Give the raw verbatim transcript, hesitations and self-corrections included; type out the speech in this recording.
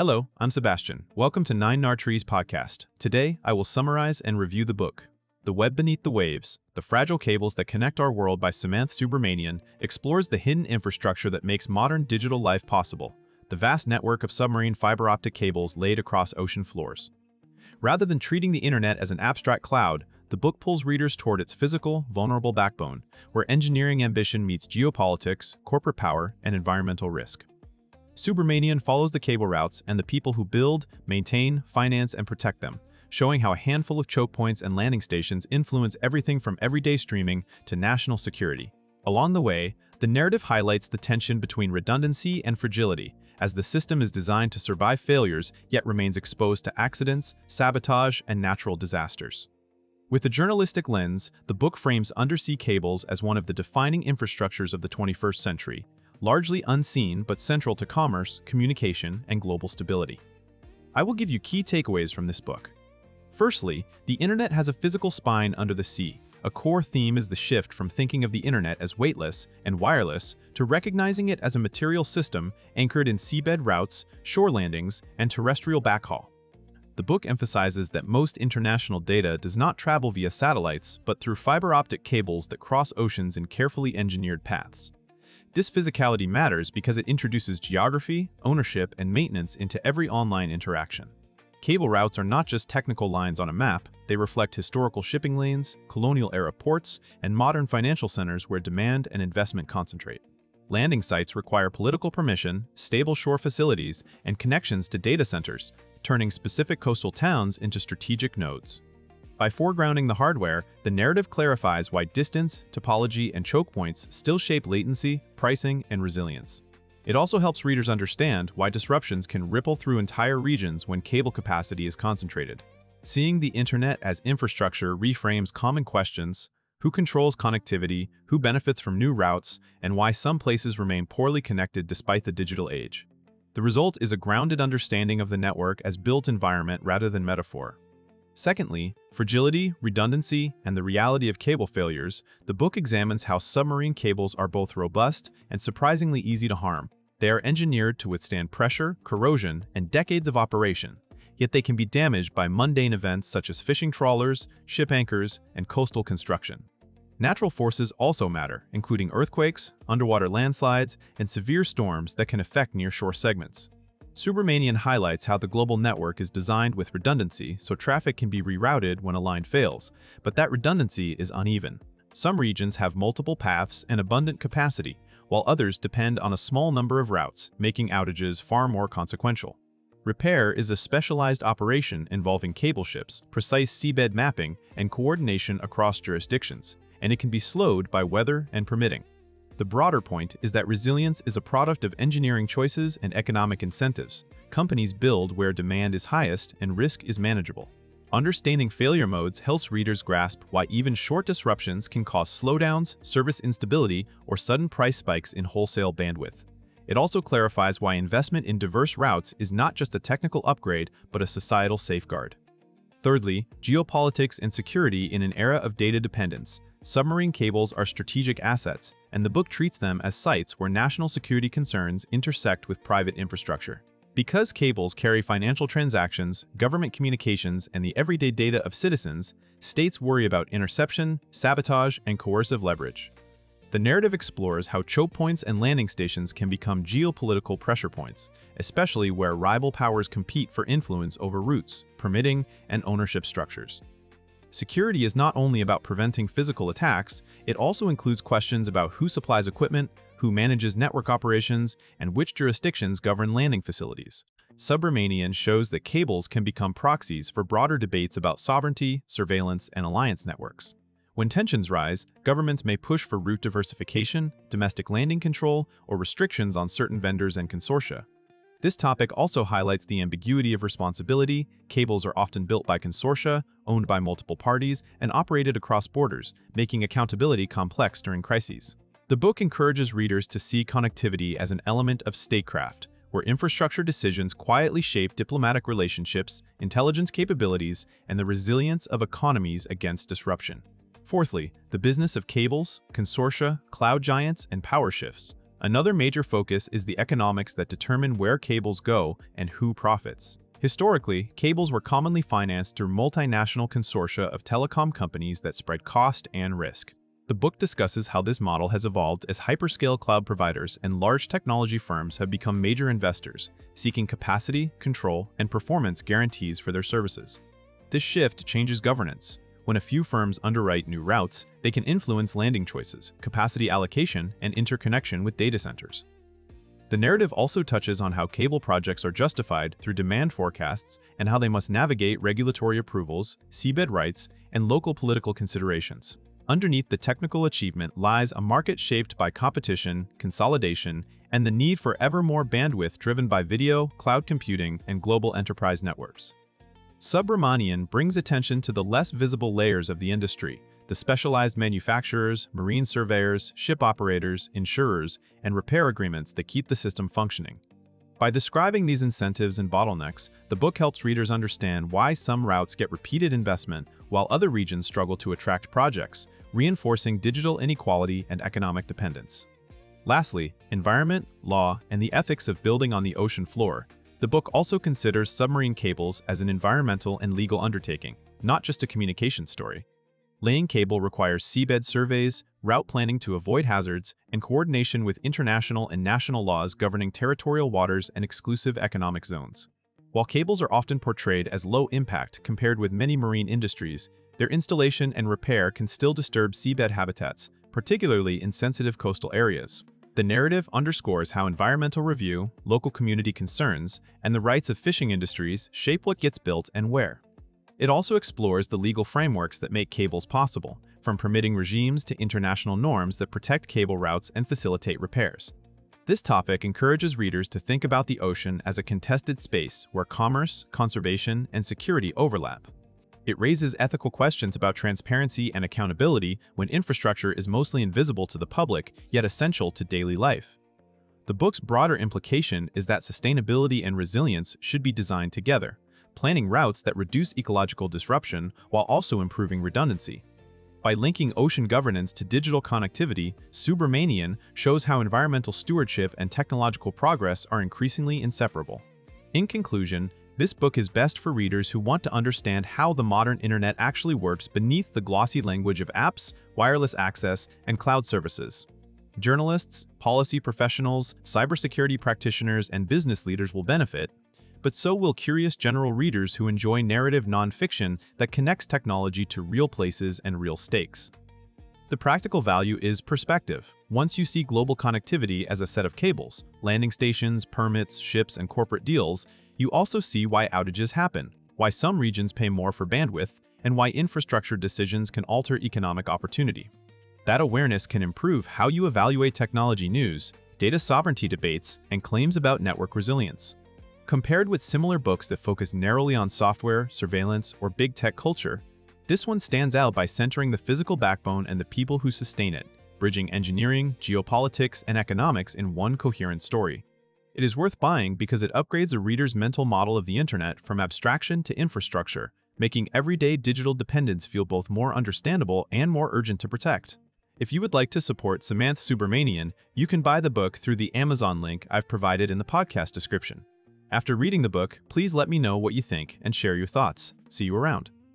Hello, I'm Sebastian. Welcome to Nine Nar Trees podcast. Today, I will summarize and review the book. The Web Beneath the Waves, The Fragile Cables That Connect Our World by Samanth Subramanian explores the hidden infrastructure that makes modern digital life possible, the vast network of submarine fiber optic cables laid across ocean floors. Rather than treating the internet as an abstract cloud, the book pulls readers toward its physical, vulnerable backbone, where engineering ambition meets geopolitics, corporate power, and environmental risk. Subramanian follows the cable routes and the people who build, maintain, finance, and protect them, showing how a handful of choke points and landing stations influence everything from everyday streaming to national security. Along the way, the narrative highlights the tension between redundancy and fragility, as the system is designed to survive failures yet remains exposed to accidents, sabotage, and natural disasters. With a journalistic lens, the book frames undersea cables as one of the defining infrastructures of the twenty-first century, largely unseen but central to commerce, communication, and global stability. I will give you key takeaways from this book. Firstly, the internet has a physical spine under the sea. A core theme is the shift from thinking of the internet as weightless and wireless to recognizing it as a material system anchored in seabed routes, shore landings, and terrestrial backhaul. The book emphasizes that most international data does not travel via satellites but through fiber optic cables that cross oceans in carefully engineered paths. This physicality matters because it introduces geography, ownership, and maintenance into every online interaction. Cable routes are not just technical lines on a map, they reflect historical shipping lanes, colonial-era ports, and modern financial centers where demand and investment concentrate. Landing sites require political permission, stable shore facilities, and connections to data centers, turning specific coastal towns into strategic nodes. By foregrounding the hardware, the narrative clarifies why distance, topology, and choke points still shape latency, pricing, and resilience. It also helps readers understand why disruptions can ripple through entire regions when cable capacity is concentrated. Seeing the internet as infrastructure reframes common questions: who controls connectivity, who benefits from new routes, and why some places remain poorly connected despite the digital age. The result is a grounded understanding of the network as built environment rather than metaphor. Secondly, fragility, redundancy, and the reality of cable failures. The book examines how submarine cables are both robust and surprisingly easy to harm. They are engineered to withstand pressure, corrosion, and decades of operation, yet they can be damaged by mundane events such as fishing trawlers, ship anchors, and coastal construction. Natural forces also matter, including earthquakes, underwater landslides, and severe storms that can affect nearshore segments. Subramanian highlights how the global network is designed with redundancy so traffic can be rerouted when a line fails, but that redundancy is uneven. Some regions have multiple paths and abundant capacity, while others depend on a small number of routes, making outages far more consequential. Repair is a specialized operation involving cable ships, precise seabed mapping, and coordination across jurisdictions, and it can be slowed by weather and permitting. The broader point is that resilience is a product of engineering choices and economic incentives. Companies build where demand is highest and risk is manageable. Understanding failure modes helps readers grasp why even short disruptions can cause slowdowns, service instability, or sudden price spikes in wholesale bandwidth. It also clarifies why investment in diverse routes is not just a technical upgrade but a societal safeguard. Thirdly, geopolitics and security in an era of data dependence. Submarine cables are strategic assets, and the book treats them as sites where national security concerns intersect with private infrastructure. Because cables carry financial transactions, government communications, and the everyday data of citizens, states worry about interception, sabotage, and coercive leverage. The narrative explores how choke points and landing stations can become geopolitical pressure points, especially where rival powers compete for influence over routes, permitting, and ownership structures. Security is not only about preventing physical attacks, it also includes questions about who supplies equipment, who manages network operations, and which jurisdictions govern landing facilities. Subramanian shows that cables can become proxies for broader debates about sovereignty, surveillance, and alliance networks. When tensions rise, governments may push for route diversification, domestic landing control, or restrictions on certain vendors and consortia. This topic also highlights the ambiguity of responsibility. Cables are often built by consortia, owned by multiple parties, and operated across borders, making accountability complex during crises. The book encourages readers to see connectivity as an element of statecraft, where infrastructure decisions quietly shape diplomatic relationships, intelligence capabilities, and the resilience of economies against disruption. Fourthly, the business of cables, consortia, cloud giants, and power shifts. Another major focus is the economics that determine where cables go and who profits. Historically, cables were commonly financed through multinational consortia of telecom companies that spread cost and risk. The book discusses how this model has evolved as hyperscale cloud providers and large technology firms have become major investors, seeking capacity, control, and performance guarantees for their services. This shift changes governance. When a few firms underwrite new routes, they can influence landing choices, capacity allocation, and interconnection with data centers. The narrative also touches on how cable projects are justified through demand forecasts and how they must navigate regulatory approvals, seabed rights, and local political considerations. Underneath the technical achievement lies a market shaped by competition, consolidation, and the need for ever more bandwidth driven by video, cloud computing, and global enterprise networks. Subramanian brings attention to the less visible layers of the industry, the specialized manufacturers, marine surveyors, ship operators, insurers, and repair agreements that keep the system functioning. By describing these incentives and bottlenecks, the book helps readers understand why some routes get repeated investment while other regions struggle to attract projects, reinforcing digital inequality and economic dependence. Lastly, environment, law, and the ethics of building on the ocean floor. The book also considers submarine cables as an environmental and legal undertaking, not just a communication story. Laying cable requires seabed surveys, route planning to avoid hazards, and coordination with international and national laws governing territorial waters and exclusive economic zones. While cables are often portrayed as low impact compared with many marine industries, their installation and repair can still disturb seabed habitats, particularly in sensitive coastal areas. The narrative underscores how environmental review, local community concerns, and the rights of fishing industries shape what gets built and where. It also explores the legal frameworks that make cables possible, from permitting regimes to international norms that protect cable routes and facilitate repairs. This topic encourages readers to think about the ocean as a contested space where commerce, conservation, and security overlap. It raises ethical questions about transparency and accountability when infrastructure is mostly invisible to the public, yet essential to daily life. The book's broader implication is that sustainability and resilience should be designed together, planning routes that reduce ecological disruption while also improving redundancy. By linking ocean governance to digital connectivity, Subramanian shows how environmental stewardship and technological progress are increasingly inseparable. In conclusion, this book is best for readers who want to understand how the modern internet actually works beneath the glossy language of apps, wireless access, and cloud services. Journalists, policy professionals, cybersecurity practitioners, and business leaders will benefit, but so will curious general readers who enjoy narrative nonfiction that connects technology to real places and real stakes. The practical value is perspective. Once you see global connectivity as a set of cables, landing stations, permits, ships, and corporate deals, you also see why outages happen, why some regions pay more for bandwidth, and why infrastructure decisions can alter economic opportunity. That awareness can improve how you evaluate technology news, data sovereignty debates, and claims about network resilience. Compared with similar books that focus narrowly on software, surveillance, or big tech culture, this one stands out by centering the physical backbone and the people who sustain it, bridging engineering, geopolitics, and economics in one coherent story. It is worth buying because it upgrades a reader's mental model of the internet from abstraction to infrastructure, making everyday digital dependence feel both more understandable and more urgent to protect. If you would like to support Samanth Subramanian, you can buy the book through the Amazon link I've provided in the podcast description. After reading the book, please let me know what you think and share your thoughts. See you around.